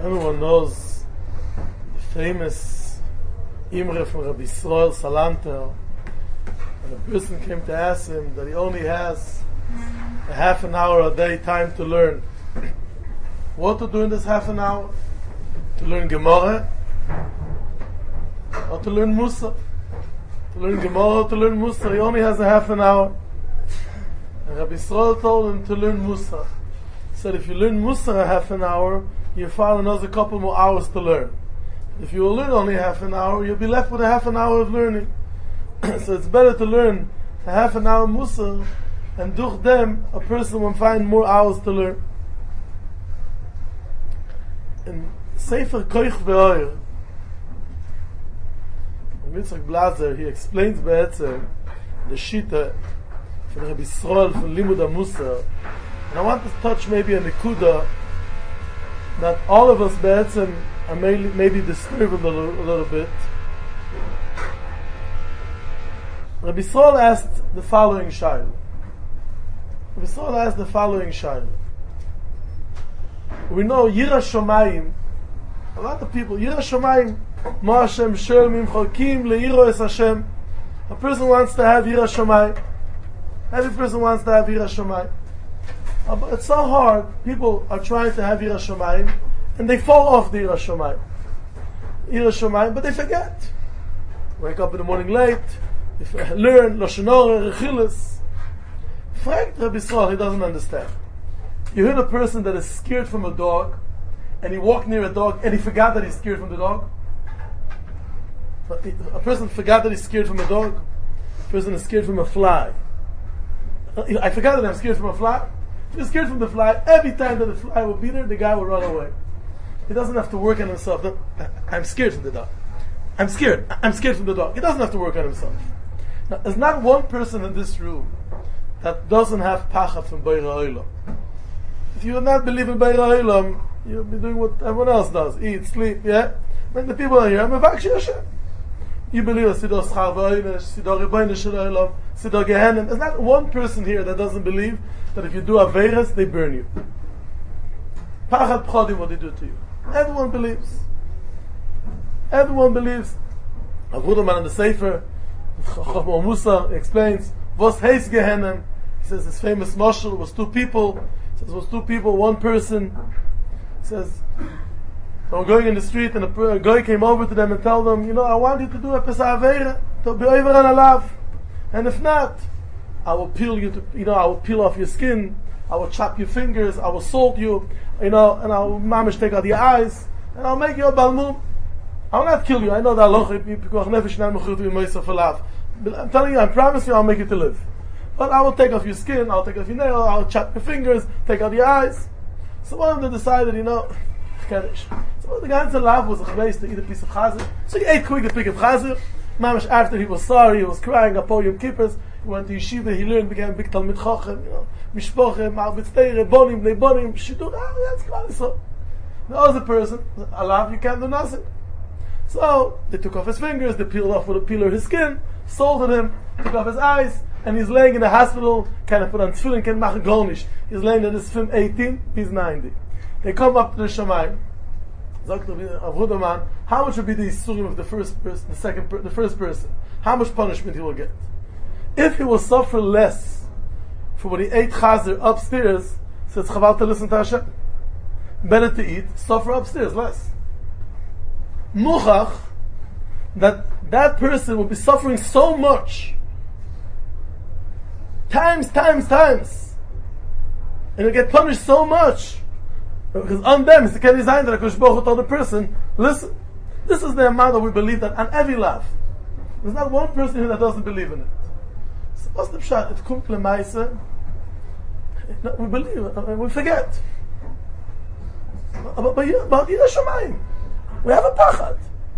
Everyone knows the famous Imre from Rabbi Yisrael Salanter. And a person came to ask him that he only has a half an hour a day time to learn. What to do in this half an hour? To learn Gemara or to learn Musa? To learn Gemara or to learn Musa? He only has a half an hour. And Rabbi Yisrael told him to learn Musa. He said, if you learn Musa a half an hour, you find another couple more hours to learn. If you will learn only half an hour, you'll be left with a half an hour of learning. So it's better to learn a half an hour Musa, and durch them, a person will find more hours to learn. In Sefer Koich Ve'oyer, Yitzchak Blazer, he explains be'etzem the Shita from Rabbi Yisrael from Limud Musa. And I want to touch maybe a nekuda that all of us be'etzem are maybe disturbed a little bit. Rabbi Yisrael asked the following shayla. Rabbi Yisrael asked the following shayla. We know Yira Shomayim, a lot of people, Yira Shomayim, Ma Hashem Shel Mim Cholkim Le'iro Es Hashem. A person wants to have Yira Shomayim. Every person wants to have Yira Shomayim. But it's so hard. People are trying to have Yira Shomayim, and they fall off the Yira Shomayim. Yira Shomayim, but they forget. Wake up in the morning late, learn Lashon Hara, Rechilas. Frank Rabbi Yisrael, he doesn't understand. You heard a person that is scared from a dog, and he walked near a dog, and he forgot that he's scared from the dog. A person forgot that he's scared from a dog. A person is scared from a fly. I forgot that I'm scared from a fly. If you're scared from the fly, every time that the fly will be there, the guy will run away. He doesn't have to work on himself. I'm scared from the dog. I'm scared from the dog. He doesn't have to work on himself. Now, there's not one person in this room that doesn't have pachad from Beira Olam. If you do not believe in Beira Olam, you'll be doing what everyone else does. Eat, sleep, yeah? When the people are here, I'm a Vakshi Hashem. You believe in Sidor Schar V'Oinesh, Sidor Rebbeinu Shel Olam, Sidor Gehenim. There's not one person here that doesn't believe that if you do Averas, they burn you. Pachad Pchodim, what they do to you. Everyone believes. Everyone believes. Avudaman in the Sefer, Chacham Musa explains, Vos Heis Gehenim. He says his famous mashal was two people. He says it was two people, one person. He says, they were going in the street and a guy came over to them and told them, I want you to do a Pesach Aveira, to be over on a lav. And if not, I will peel you to, I will peel off your skin, I will chop your fingers, I will salt you, and I will mamish take out your eyes, and I'll make you a balmum. I will not kill you. I know that I'm telling you, I promise you, I'll make you to live. But I will take off your skin, I'll take off your nail, I'll chop your fingers, take out your eyes. So one of them decided, so the guy in the lab was a chveis to eat a piece of chazer. So he ate quick a piece of chazer. Mamish after he was sorry, he was crying, upon Yom Kippurs, he went to yeshiva, he learned, became a big Talmid Chochem, mishpochem, ma'arbitz teire, bonim, bnei bonim, shidur, that's clearly so. The other person, alav, you can't do nothing. So, they took off his fingers, they peeled off with a peeler his skin, salted him, took off his eyes, and he's laying in the hospital, kind of put on tefillin, can't make gonish. He's laying at this film 18, he's 90. They come up to the Shamayim. Zakt Avudaman, how much would be the isurim of the first person, the first person? How much punishment he will get? If he will suffer less for what he ate chazer upstairs, so it's chaval to listen to Hashem. Better to eat, suffer upstairs less. Muchach, that person will be suffering so much, times, and he'll get punished so much. Because on them is the kind of design that HaKadosh Baruch Hu told the person, listen, this is the amount that we believe that on every lav. There's not one person here that doesn't believe in it. So what's the pshat? It comes to Lemaisa. We believe, we forget. But Yira Shomayim, we have a pachad.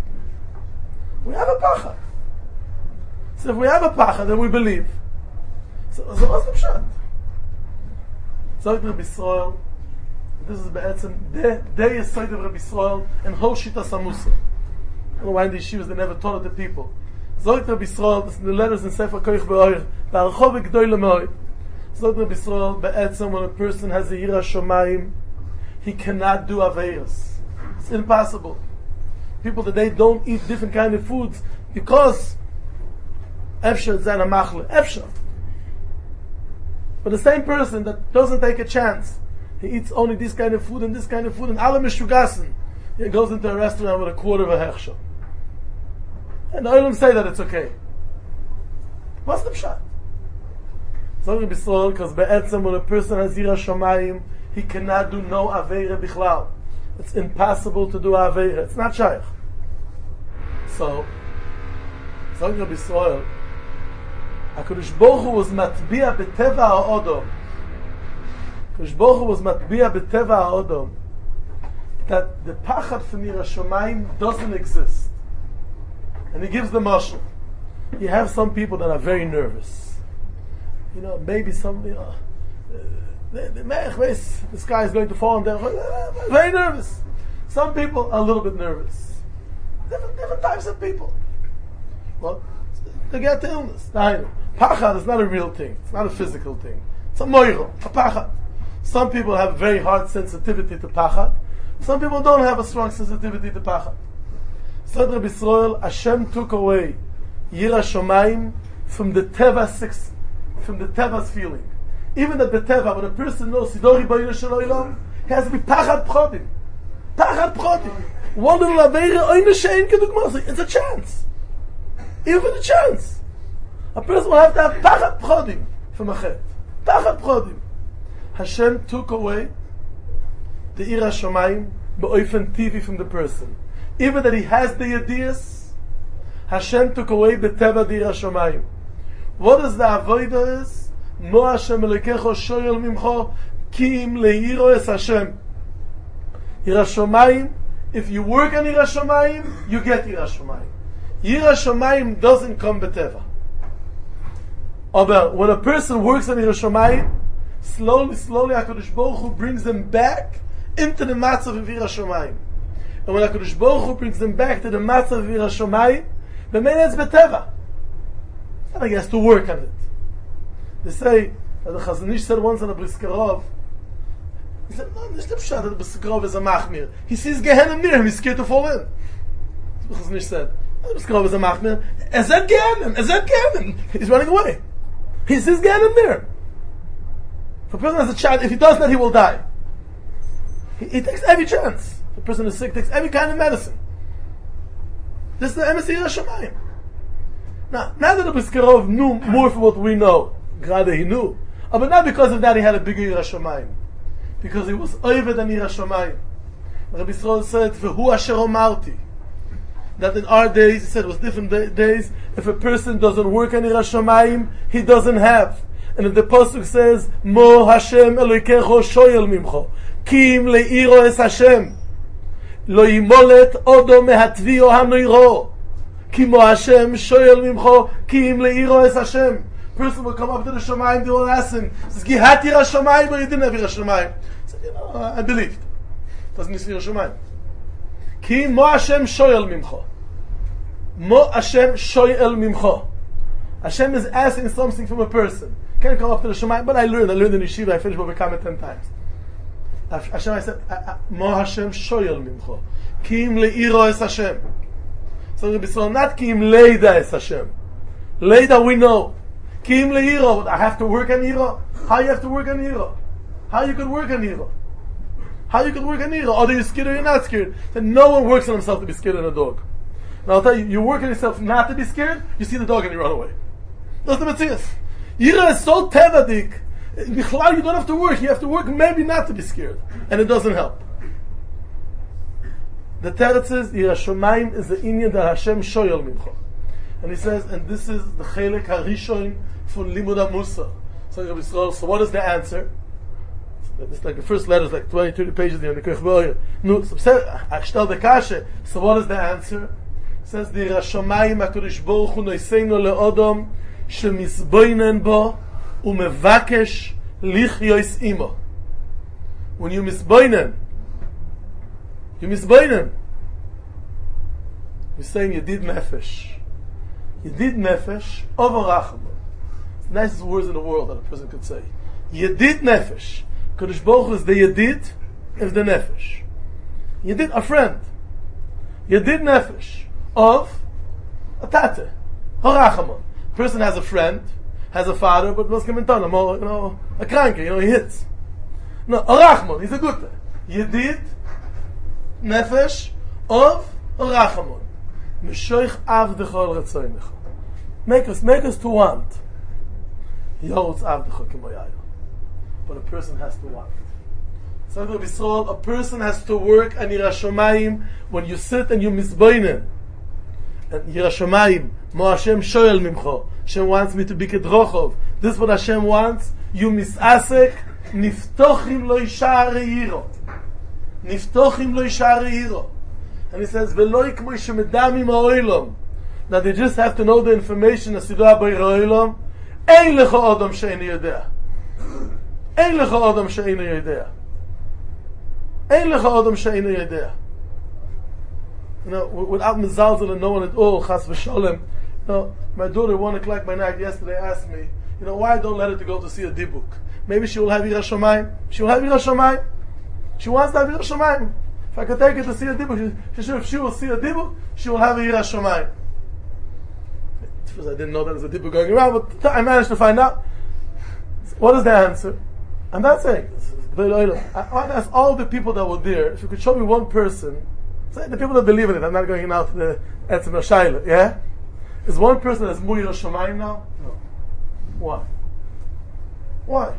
So if we have a pachad, then we believe. So what's the pshat? So Rabbi Yisrael, this is be'etzem the yesod of Rabbi Yisrael and whole Shitas HaMusa. I don't know why in the yeshivas they never taught it to people. Zogt Rabbi Yisrael, this is the letters in Sefer Koich Ve'oyer, Ba'archov G'doyle Moed. Zogt Rabbi Yisrael, be'etzem when a person has a Yira Shomayim, he cannot do Aveiros. It's impossible. People today don't eat different kind of foods because Efsher Zana Machle. Efsher. But the same person that doesn't take a chance, he eats only this kind of food and this kind of food and alle Mishugassen. He goes into a restaurant with a quarter of a hechsher. And the Olam say that it's okay. What's the pshat? So because be'etzem, when a person has Yira Shamayim, he cannot do no Aveira Bichlal. It's impossible to do Aveira. It's not Shaykh. So Rabbi Yisrael, HaKadosh Baruch Hu was matbiya b'teva ha'odom. HaKadosh Baruch Hu was matbiya b'teva ha'odom that the pachad from Yira Shamayim doesn't exist. And he gives the mashal. You have some people that are very nervous. You know, maybe some, the sky is going to fall on them. Very nervous. Some people are a little bit nervous. Different types of people. Well, they get the illness. Pachad is not a real thing. It's not a physical thing. It's a moiro, a pachad. Some people have very hard sensitivity to pachad. Some people don't have a strong sensitivity to pachad. Said Rabbi Yisrael, Hashem took away Yira Shomayim from the Teva's feeling. Even at the Teva, when a person knows Sidori B'Yina Shelo, he has to be Pachad Pchodim. Pachad Pchodim. One little Aveira, Oyne Shein Kedugmas. It's a chance. Even a chance. A person will have to have Pachad Pchodim from a Chet. Pachad Pchodim. Hashem took away the Yira Shomayim B'Oifen Tivi from the person. Even that he has the ideas, Hashem took away the Teva Yira Shomayim. What is the avodah is? Mo Hashem Elokecho shoyel mimcho ki im leiro es Hashem. Yira Shomayim, if you work on Yira Shomayim, you get Yira Shomayim. Yira Shomayim doesn't come b'teva. But when a person works on Yira Shomayim, slowly HaKadosh Baruch Hu brings them back into the matzav of Yira Shomayim. And when HaKadosh Baruch Hu brings them back to the matzav of Yira Shomayim, the main is b'teva. And he has to work on it. They say that the Chazon Ish said once on a Briskerov, he said, no, it's not pshat that the Briskerov is a machmir. He sees Gehenna near him, he's scared to fall in. The Chazon Ish said, the Briskerov is a machmir. Is that Gehenna? He's running away. He sees Gehenna near. If a person has a child, if he does that, he will die. He takes every chance. If a person is sick, takes every kind of medicine. This is the Emes Yira Shomayim. Now that the Briskerov knew more for what we know, Grade he knew, but not because of that he had a bigger Yira Shomayim, because he was over than Yira Shomayim. Rabbi Yisrael said, "V'hu asher omarti," that in our days, he said it was different days. If a person doesn't work on Yira Shomayim, he doesn't have. And if the pasuk says, "Mo Hashem Elokecho shoyel mimcho, kim leiro es Hashem, lo yimolet odo mehatvio hanoiro." Kimo Hashem shoyel mimcho kim leiro es Hashem. Person will come up to the Shomayim, they will ask him, says, Gihat Yira Shomayim, or you didn't have Yira Shomayim? He said, I believed. Doesn't need Yira Shomayim. Kimo Hashem shoyel mimcho. Mo Hashem shoyel mimcho. Hashem is asking something from a person. Can't come up to the Shomayim, but I learned in Yeshiva, I finished Bava Kama 10 times. Hashem, I said, Mo Hashem shoyel mimcho. Kim leiro es Hashem. So Rabbi Yisrael, not Kim Leida es Hashem. Leida we know. Kim Leiro, I have to work on Yira. How you have to work on Yira? How you could work on Yira? How you could work on Yira? Are you scared or you're not scared? Then no one works on himself to be scared of a dog. Now I'll tell you, you work on yourself not to be scared, you see the dog and you run away. That's the Matthias. Yira is so tevadik. You don't have to work. You have to work maybe not to be scared. And it doesn't help. The Teretz says, Yira Shomayim is the inyan that Hashem shoyel mimcho. And he says, and this is the Chelek HaRishon from Limud HaMusar. So what is the answer? It's like the first letter is like 20, 30 pages in the Koch B'Oyer. No, so what is the answer? It says, the Yira Shomayim HaKadosh Baruch Hu noiseinu le'odom shemizboinen bo umevakesh lichyois imo. When you misboinen, you're saying you did nefesh. You did nefesh over racham. It's the nicest words in the world that a person could say. You did nefesh. Kadosh Baruch Hu is the yedid of the nefesh. Yedid, a friend. Yedid nefesh of a tate, harachamon. A person has a friend, has a father, but was kementan, a kranke, he hits. No, a rachmon, he's a good. Yedid nefesh of a rachamon. Mishoich avdecha al retzoinecha. Make us to want. Yorotz avdecha k'moyayu. But a person has to want. So a person has to work on Yiras Shamayim when you sit and you misboinen. And Yiras Shamayim, Mo Hashem shoyel mimcho. Hashem wants me to be kedrochov. This is what Hashem wants. You misasek, niftochim lo yishar re'iro. Niftochim lo yishar re'iro. And he says, V'lo ikmo yishemedamim ha'oilom. Now they just have to know the information as Siddha B'ir ha'oilom. Ein lecha odom she'eino yodea. Ein lecha odom she'eino yodea. Ein lecha odom she'eino yodea. Without mezalzel and no one at all, chas v'sholem. My daughter, 1 o'clock by night yesterday, asked me, why I don't let her to go to see a dibuk? Maybe she will have Yiras Shamayim. She will have Yiras Shamayim. She wants to have Yiras Shamayim. If I could take her to see a dibuk, if she will see a dibuk, she will have a Yiras Shamayim. I didn't know there was a dibuk going around, but I managed to find out. What is the answer? I'm not saying this. I want to ask all the people that were there, if you could show me one person, say the people that believe in it, I'm not going out to the Etzem Shaila, yeah? Is one person that's Mu Yiras Shamayim now? No. Why? Why?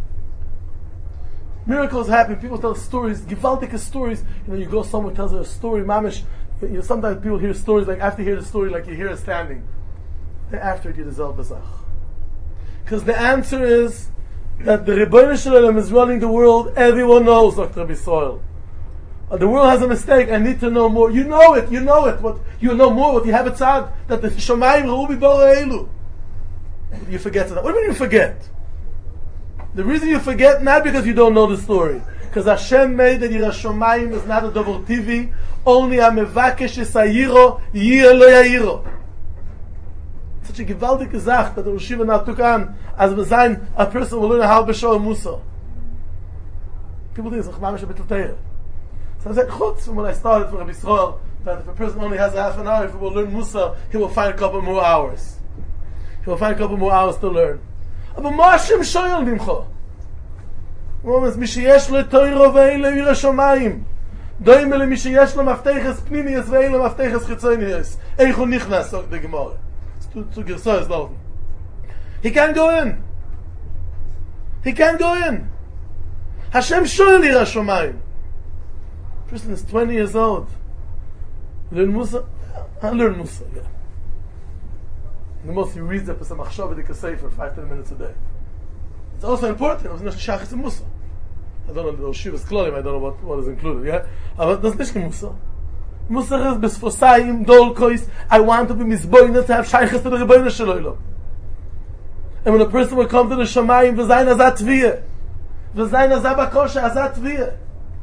Miracles happen, people tell stories, gewaltige stories. You go somewhere, tells a story, mamish. Sometimes people hear stories, like after you hear the story, like you hear it standing. Then after it, you dissolve Bazach. Because the answer is that the Rebbeinu Shalom is running the world. Everyone knows, Dr. Bisoil. The world has a mistake. I need to know more. You know it. What you know more. What you have it sad that the Shamayim Rubi Bora Elu. You forget that. What do you mean you forget? The reason you forget, not because you don't know the story, because Hashem made that Yiras Shamayim is not a Dover TV. Only a Mevakesh Esayiro Yir Lo Yairo. Such a gewaltige Sache that the Rosh Yeshiva now took on as a person will learn how to show Musa. People do this. So I said, chutz, when I started for Rabbi Yisrael, that if a person only has a half an hour, if he will learn Musa, he will find a couple more hours. He will find a couple more hours to learn. But מה השם שואל ממך? הוא אומר, מי שיש לו תוירו ואין לו ירא שמיים, דומה למי שיש לו מפתחס פנימייס ואין לו מפתחס חיצונייס. איך הוא נכנס, sagt the Gemara. Zu Gersois laufen. He can't go in. He can't go in. Hashem שואל ירא שמיים. Person is 20 years old. Learn Musa? I learn Musa, yeah. The most he reads the Pesach Machshava Dika Sefer 5-10 minutes a day. It's also important. It was not Shachis Musa. I don't know the Shivas Klolim. I don't know what is included. Yeah, but that's not Musa. Musa is besfosayim dolkois. I want to be misboined to have shaychus to the Rebbeinu Shalom. And when a person will come to the Shamayim, v'zayin azat tviyah, v'zayin azat bakosha azat tviyah.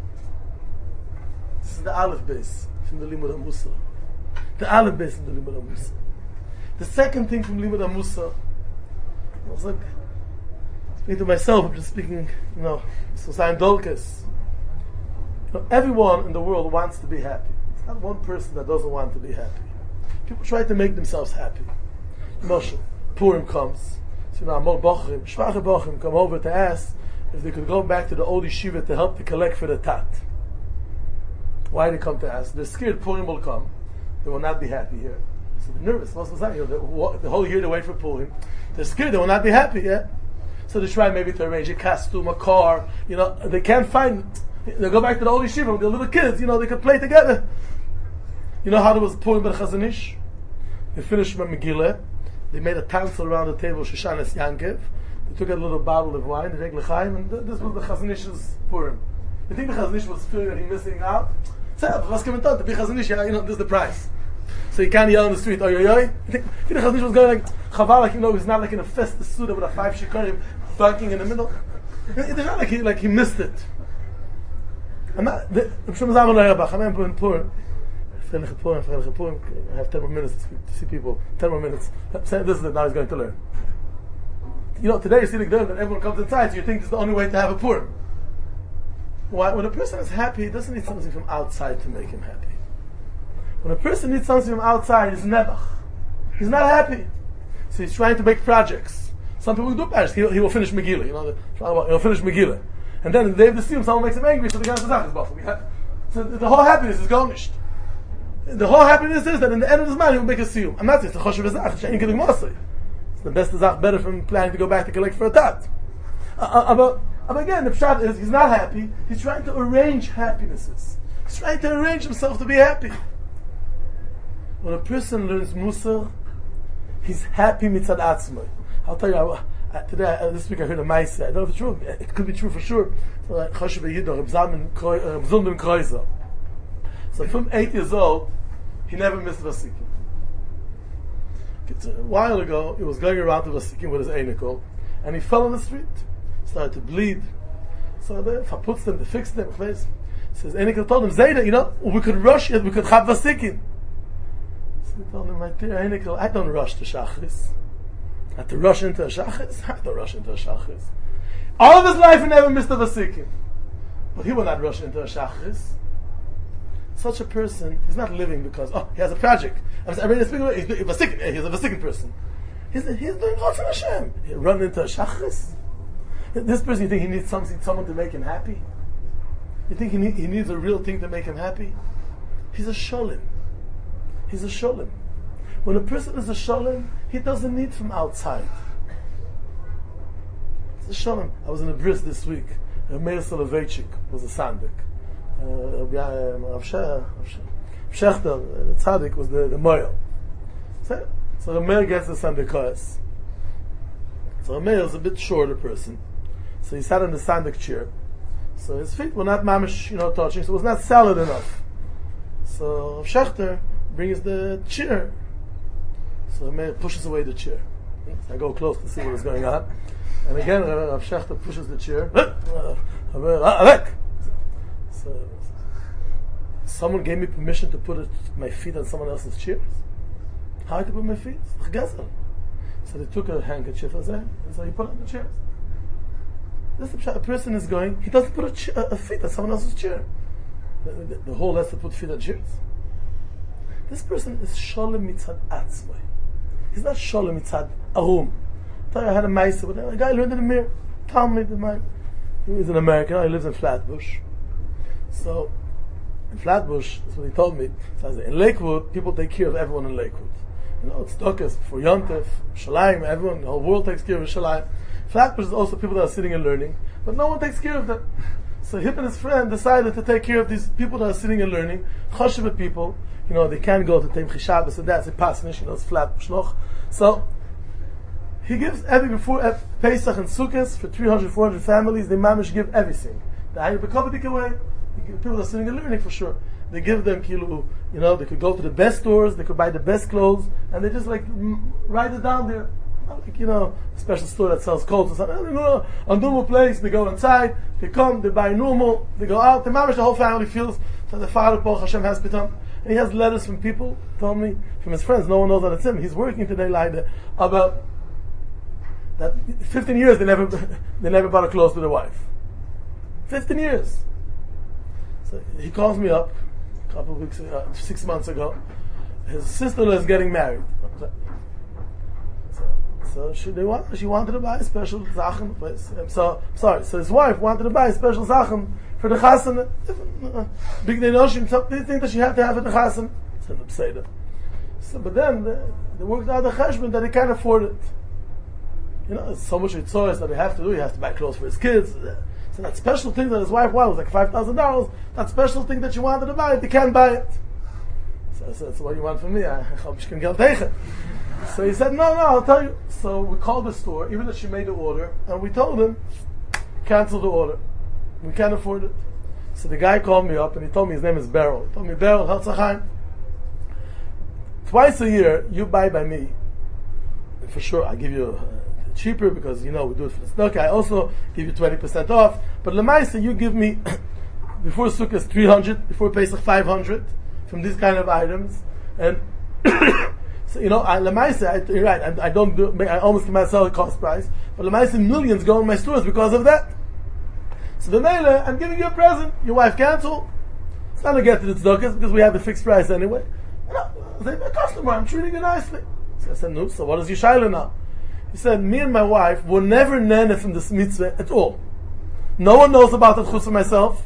This is the Aleph base from the Limud Musa. The Aleph base from the Limud Musa. The second thing from Limud Musa, I was like, speaking to myself, I'm just speaking, so Zayin Dolkes. Everyone in the world wants to be happy. It's not one person that doesn't want to be happy. People try to make themselves happy. Moshe, Purim comes. So Amol Bochrim, Shvache Bochrim come over to ask if they could go back to the old yeshiva to help to collect for the tat. Why they come to ask? They're scared Purim will come. They will not be happy here. So they're nervous. What's that? The whole year they wait for Purim. They're scared they will not be happy, yeah? So they try maybe to arrange a costume, a car. They can't find. They go back to the old yeshiva with the little kids. They could play together. You know how there was Purim by Chazanish? They finished with Megillah. They made a council around the table, Shoshanes Yankev. They took a little bottle of wine, they drank l'chaim, and this was the Chazanish's Purim. You think the Chazanish was feeling that he's missing out? So, what's coming to be Chazanish? This is the price. So you can't yell in the street, oy, oy, oy. You think the Chazanish was going like, Chaval, he's not like in a festive suit with a 5 shikarim bunking in the middle. It's not like he missed it. I'm not, I'm sure I'm in Purim. I have 10 more minutes to see people. 10 more minutes. This is it, now he's going to learn. Today you see the Gdol that everyone comes inside, so you think it's the only way to have a Purim. When a person is happy, he doesn't need something from outside to make him happy. When a person needs something from outside, he's nevach. He's not happy. So he's trying to make projects. Some people do projects. He will finish Megillah. He'll finish Megillah. And then in the day of the Siyum, someone makes him angry, so the guy says, so the whole happiness is garnished. The whole happiness is that in the end of his mind, he will make a Siyum. I'm not saying it's a choshev zach. It's the best zach, better from planning to go back to collect for a tat. But again, the pshat is he's not happy. He's trying to arrange happinesses. He's trying to arrange himself to be happy. When a person learns Musar, he's happy mitzad atzmai. I'll tell you, this week I heard a Maisa. I don't know if it's true. It could be true for sure. Choshev Yehidah, Reb Zalman Kreuzer. So from 8 years old, he never missed Vasikim. A while ago, he was going around to Vasikim with his Einikol, and he fell on the street. Started to bleed. So they puts them, they fixed them. Says Einikol told him, Zayda, we could rush it, we could have Vasikim. So he told him, my dear Einikol, I don't rush to Shachris. I have to rush into a Shachris? I don't rush into a Shachris. All of his life he never missed a Vasikim. But he will not rush into a Shachris. Such a person, he's not living because, he has a project. He's a Vasikim person. He's doing all for Hashem. He run into a Shachris. This person, you think he needs someone to make him happy? You think he needs a real thing to make him happy? He's a Sholim. He's a Sholim. When a person is a Sholim, he doesn't need from outside. It's a Sholim. I was in a bris this week. Meir Soloveitchik was a Sandik. Rav Shechter, the Tzaddik, was the Moel. So the Meir gets the Sandikas. So the Meir is a bit shorter person. So he sat in the Sandik chair. So his feet were not mamish, touching, so it was not solid enough. So Rav Shechter brings the chair. So the Meir pushes away the chair. So I go close to see what is going on. And again, Rav Shechter pushes the chair. So someone gave me permission to put my feet on someone else's chairs. How I could put my feet? So they took a handkerchief and so he put it on the chairs. This is a person is going, he doesn't put a feet on someone else's chair. The whole has to put feet on chairs. This person is Sholem mitzad atzmai. He's not Sholem mitzad arum. I had a mice, but a guy learned in the mirror. Talmud, he's an American, he lives in Flatbush. So, in Flatbush, that's what he told me. So in Lakewood, people take care of everyone in Lakewood. It's Dokas, for Yontef, Shalayim, everyone, the whole world takes care of Shalayim. Flatbush is also people that are sitting and learning, but no one takes care of them. So him and his friend decided to take care of these people that are sitting and learning, Choshevet people, they can't go to Teim Chishabes, and that's a Pasnish, it's Flatbush noch. So, he gives before Pesach and Sukkot for 300, 400 families, they mamish give everything. The Ayyub B'Kovidik way, people that are sitting and learning for sure. They give them they could go to the best stores, they could buy the best clothes, and they just write it down there. A special store that sells coats or something. A normal place, they go inside, they come, they buy normal, they go out, the mamish, the whole family feels that the father, Baruch Hashem, has pitam. And he has letters from people, told me, from his friends, no one knows that it's him. He's working today like that, about that 15 years they never bought a clothes to their wife. 15 years. So he calls me up a couple of weeks, 6 months ago. His sister is getting married. So she wanted to buy a special Sachen. So his wife wanted to buy a special Sachen for the Chasen. Big they think that she had to have it the Chasen. So but then they worked out the cheshbon that he can't afford it. It's so much choice that he has to do. He has to buy clothes for his kids. So that special thing that his wife wanted was like $5,000. That special thing that she wanted to buy, they can't buy it. So I said, so what do you want from me? I hope she can get it. So he said, no, I'll tell you. So we called the store, even though she made the order, and we told him, cancel the order. We can't afford it. So the guy called me up and he told me his name is Beryl. He told me, Beryl, Hatzachaim, twice a year you buy by me. And for sure, I give you cheaper because we do it for the stock. I also give you 20% off. But Lemaisa, you give me before Sukkot 300, before Pesach 500 from these kind of items. And so Lemaisa, you're right. I don't do. I almost can sell a cost price. But Lemaisa, millions go in my stores because of that. So the Mele, I'm giving you a present. Your wife cancel. It's not going to get to the tzedakahs because we have a fixed price anyway. I say, a customer, I'm treating you nicely. So I said, no, so what is your shaila now? He said, me and my wife were never nene from this mitzvah at all. No one knows about it chutz for myself.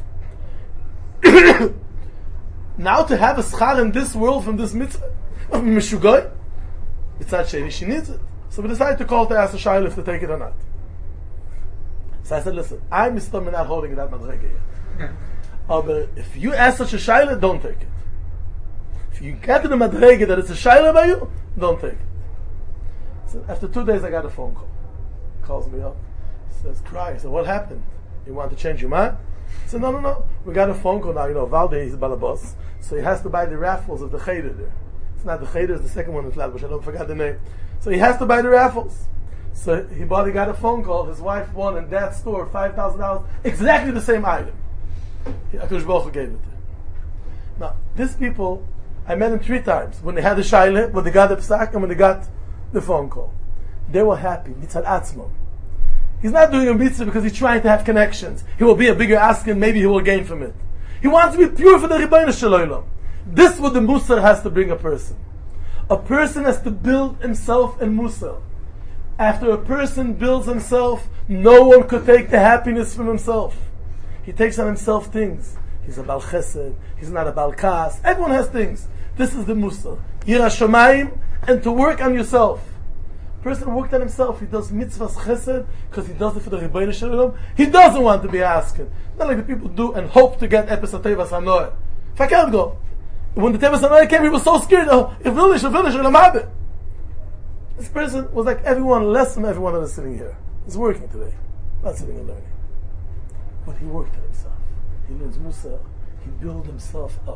Now to have a schar in this world from this mitzvah, mishugoy, it's not shady, she needs it. So we decided to call to ask the shaila if to take it or not. So I said, listen, I'm still not holding it at madrege yet. But if you ask such a shaila, don't take it. If you get to the madrege that it's a shaila by you, don't take it. So after 2 days, I got a phone call. He calls me up. He says, cry. I said, what happened? You want to change your mind? I said, no. We got a phone call now. You know, Valde is balabos, so he has to buy the raffles of the cheder there. It's not the cheder, it's the second one in Flatbush. I don't forget the name. So he has to buy the raffles. So he got a phone call. His wife won in that store $5,000, exactly the same item. HaKadosh Baruch Hu gave it to him. Now, these people, I met them 3 times. When they had the shaila, when they got the psak, and when they got the phone call. They were happy. Mitzad atzmon. He's not doing a mitzvah because he's trying to have connections. He will be a bigger ask and maybe he will gain from it. He wants to be pure for the Rebbeinu Shalom. This is what the Musar has to bring a person. A person has to build himself in Musar. After a person builds himself, no one could take the happiness from himself. He takes on himself things. He's a Bal Chesed. He's not a Bal Kas. Everyone has things. This is the Musar. Yira Shomayim, and to work on yourself. A person worked on himself. He does mitzvahs chesed because he does it for the Rebbeinu Shalom. He doesn't want to be asking. Not like the people do and hope to get Epis HaTevas HaNoah. If I can't go. When the Tevas HaNoah came, he was so scared. Oh, if Vilish, this person was like everyone, less than everyone that is sitting here. He's working today, not sitting and learning. But he worked on himself. He learns Musa. He built himself up.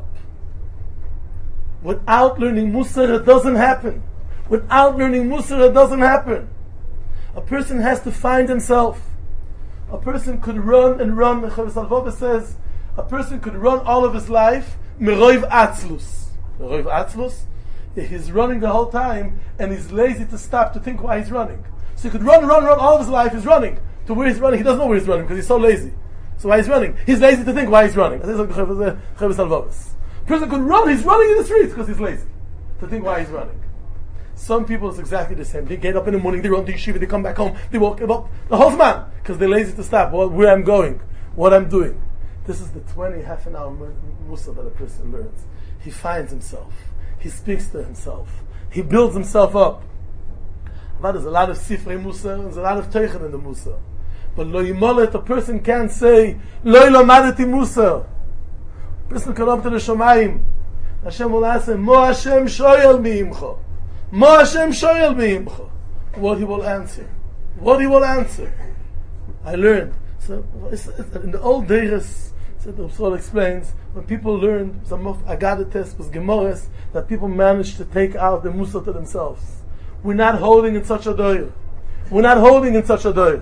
Without learning Musar, it doesn't happen. Without learning Musar, it doesn't happen. A person has to find himself. A person could run and run. Chavis Alvova says, a person could run all of his life, meroiv atzlus. Meroiv atzlus, he's running the whole time, and he's lazy to stop to think why he's running. So he could run all of his life, he's running. To where he's running, he doesn't know where he's running, because he's so lazy. So why he's running? He's lazy to think why he's running. This is like Chavis Alvova. Person could run, he's running in the streets because he's lazy to think why he's running. Some people it's exactly the same. They get up in the morning, they run to yeshiva, they come back home, they walk about the whole man because they're lazy to stop where I'm going, what I'm doing. This is the half an hour musa that a person learns. He finds himself, he speaks to himself, he builds himself up. But there's a lot of sifrei musa, there's a lot of teichen in the musa. But lo yimolet, a person can't say lo ilomadeti musa. Person can up to the Shomayim. Hashem will ask him, Mo Hashem shoyel mi'imcha. Mo Hashem shoyel mi'imcha. What he will answer. What he will answer. I learned. So in the old days, so the Psal explains, when people learned some of Agadah was Gemores, that people managed to take out the Musa to themselves. We're not holding in such a doyer. We're not holding in such a doyer.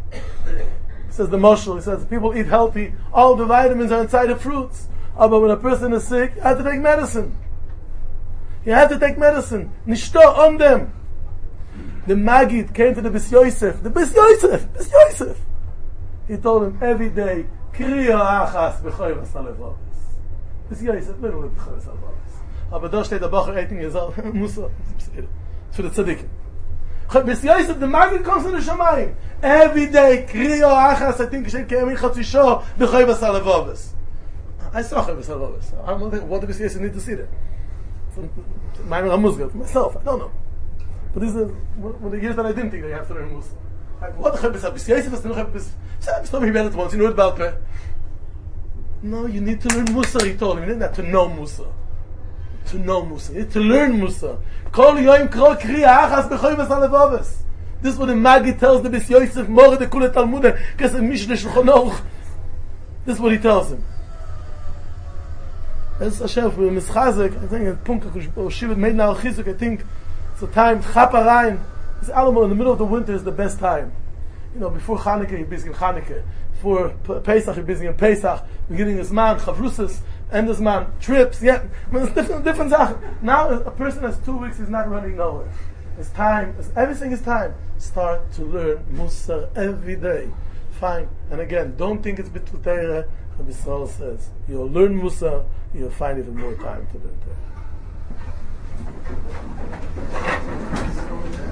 Says the Moshel, he says, people eat healthy, all the vitamins are inside the fruits. But when a person is sick, you have to take medicine. You have to take medicine. Nishto on them. The Magid came to the Bis Yosef. The Bis Yosef. He told him every day, Kriya achas b'choy v'salevavos. Bis Yosef, little b'choy v'salevavos. But da steht der Bacher 18 years old. Musa. For the tzaddikim. Bis Yosef, the Magid comes to the Shamayim. Every day, Kriya achas, I think he said, Kemin chatzisho b'choy v'salevavos. I saw Chavis Alvavos. I don't know what the BCS need to see that. Myself, I don't know. But these are one the years that I didn't think that you have to learn Musa. What the Chavis Alvavos? Is no Chavis. Stop me it once. You know it Balpeh. No, you need to learn Musa. He told him. You need not to know Musa. To know Musa. You need to learn Musa. Kol yoim kro kriya achas b'choyves alevavos. This is what the Magi tells the Bis Yosef More the Kule Talmudah because the Mishnah Shulchan Aruch. This is what he tells him. As Hashem for Mischazek, I think at Punka Shivat made now Chizuk, I think it's a time Chaparayim. It's Alamo in the middle of the winter is the best time. You know, before Chanukah you're busy in Chanukah. Before Pesach you're busy in Pesach. Beginning this man, Chavrusas, end this man, trips, yeah. I mean, it's different Sachen. Now a person has 2 weeks, he's not running nowhere. It's time, everything is time. Start to learn Musar every day. fine. And again, don't think it's Bittul Torah. Rabbi Yisrael says, you'll learn Musa, you'll find even more time to learn Torah.